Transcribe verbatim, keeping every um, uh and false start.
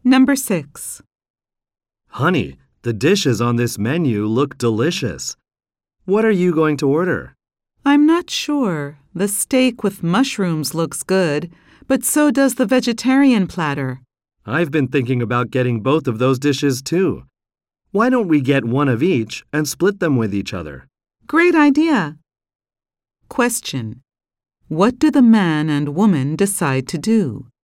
Number six. Honey, the dishes on this menu look delicious. What are you going to order? I'm not sure. The steak with mushrooms looks good, but so does the vegetarian platter. I've been thinking about getting both of those dishes too. Why don't we get one of each and split them with each other? Great idea. Question. What do the man and woman decide to do?